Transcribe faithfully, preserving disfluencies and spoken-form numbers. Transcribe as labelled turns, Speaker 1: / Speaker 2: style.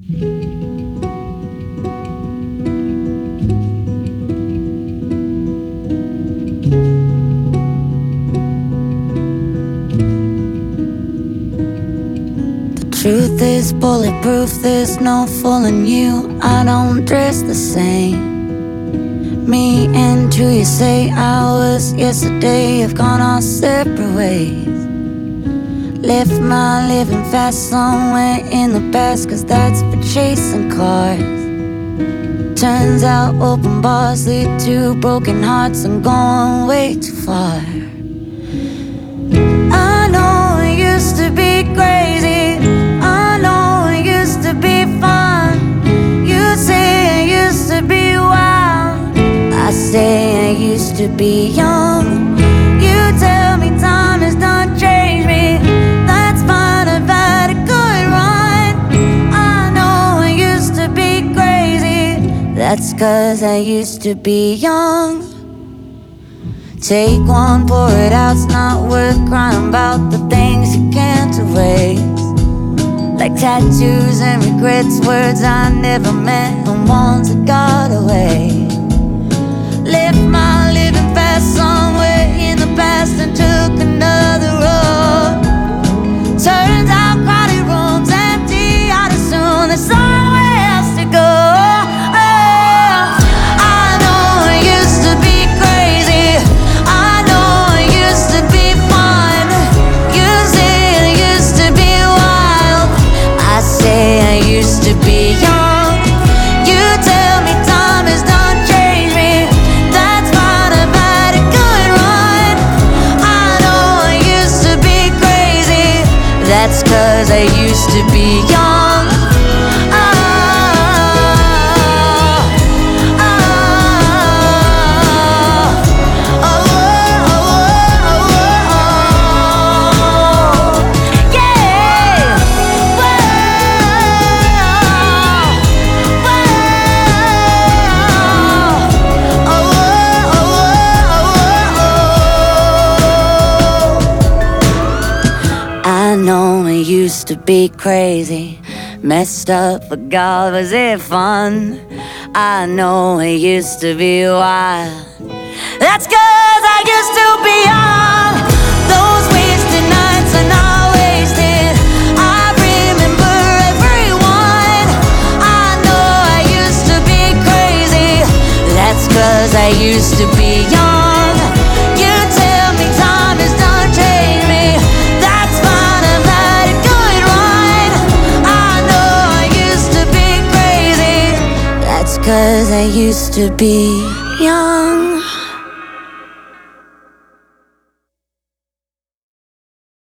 Speaker 1: Truth is bulletproof, there's no fooling you. I don't dress the same. Me and who you say I was yesterday have gone our separate ways. Left my living fast somewhere in the past, cause that's for chasing cars. Turns out open bars lead to broken hearts. I'm going way too far. I know it used to be crazy, I know it used to be fun. You say I used to be wild, I say I used to be young. You tell me time has done changed me, that's fine, I've had a good run. I know I used to be crazy, that's cause I used to be young. Take one, pour it out, it's not worth crying about the things you can't erase. Like tattoos and regrets, words I never meant and ones that got away. Left my living fast somewhere in the past and took another road. Turns out crowded rooms empty out as soon, there's somewhere else to go. That's cause I used to be young. Oh, oh, oh, oh, oh, oh, yeah. Whoa, whoa, oh, oh, oh, oh. I know it used to be crazy, messed up, but God, was it fun? I know it used to be wild, that's cause I used to be young. Those wasted nights are not wasted, I remember everyone. I know I used to be crazy, that's cause I used to be young. You tell me time has done changed me, that's fine, I've had a good run. I know I used to be crazy, that's cause I used to be young.